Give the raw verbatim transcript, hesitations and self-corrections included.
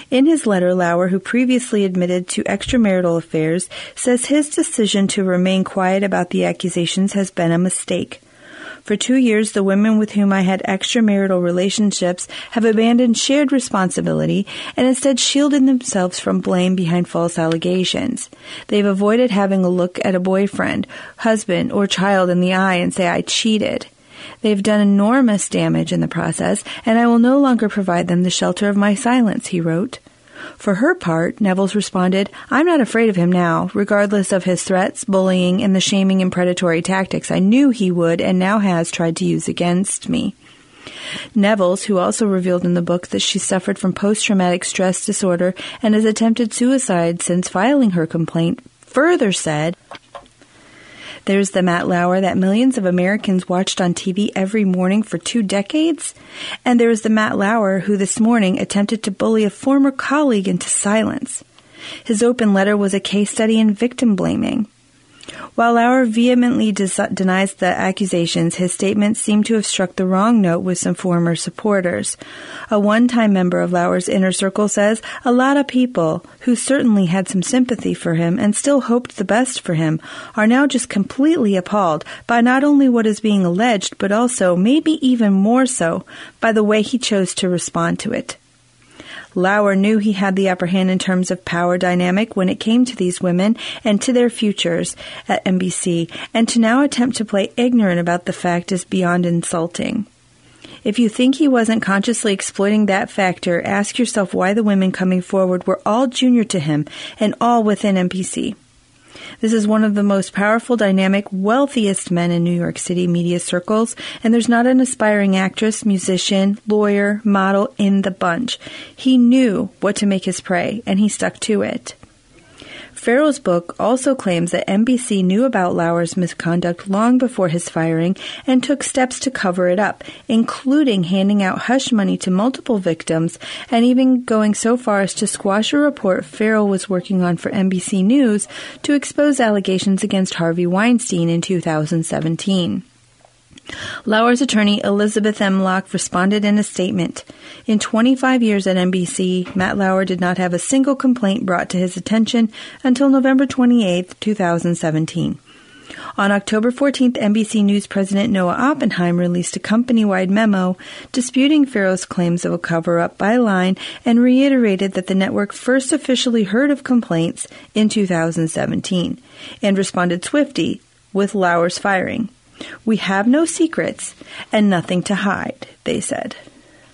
In his letter, Lauer, who previously admitted to extramarital affairs, says his decision to remain quiet about the accusations has been a mistake. For two years, the women with whom I had extramarital relationships have abandoned shared responsibility and instead shielded themselves from blame behind false allegations. They've avoided having a look at a boyfriend, husband, or child in the eye and say, I cheated. They've done enormous damage in the process, and I will no longer provide them the shelter of my silence, he wrote. For her part, Nevels responded, I'm not afraid of him now, regardless of his threats, bullying, and the shaming and predatory tactics I knew he would and now has tried to use against me. Nevels, who also revealed in the book that she suffered from post-traumatic stress disorder and has attempted suicide since filing her complaint, further said, There's the Matt Lauer that millions of Americans watched on T V every morning for two decades. And there is the Matt Lauer who this morning attempted to bully a former colleague into silence. His open letter was a case study in victim blaming. While Lauer vehemently des- denies the accusations, his statements seem to have struck the wrong note with some former supporters. A one-time member of Lauer's inner circle says a lot of people who certainly had some sympathy for him and still hoped the best for him are now just completely appalled by not only what is being alleged, but also, maybe even more so, by the way he chose to respond to it. Lauer knew he had the upper hand in terms of power dynamic when it came to these women and to their futures at N B C, and to now attempt to play ignorant about the fact is beyond insulting. If you think he wasn't consciously exploiting that factor, ask yourself why the women coming forward were all junior to him and all within N B C. This is one of the most powerful, dynamic, wealthiest men in New York City media circles, and there's not an aspiring actress, musician, lawyer, model in the bunch. He knew what to make his prey, and he stuck to it. Farrow's book also claims that N B C knew about Lauer's misconduct long before his firing and took steps to cover it up, including handing out hush money to multiple victims and even going so far as to squash a report Farrow was working on for N B C News to expose allegations against Harvey Weinstein in two thousand seventeen. Lauer's attorney, Elizabeth M. Locke, responded in a statement. In twenty-five years at N B C, Matt Lauer did not have a single complaint brought to his attention until November twenty-eighth, two thousand seventeen. On October fourteenth, N B C News President Noah Oppenheim released a company-wide memo disputing Farrow's claims of a cover-up by Line and reiterated that the network first officially heard of complaints in two thousand seventeen and responded swiftly with Lauer's firing. We have no secrets and nothing to hide, they said.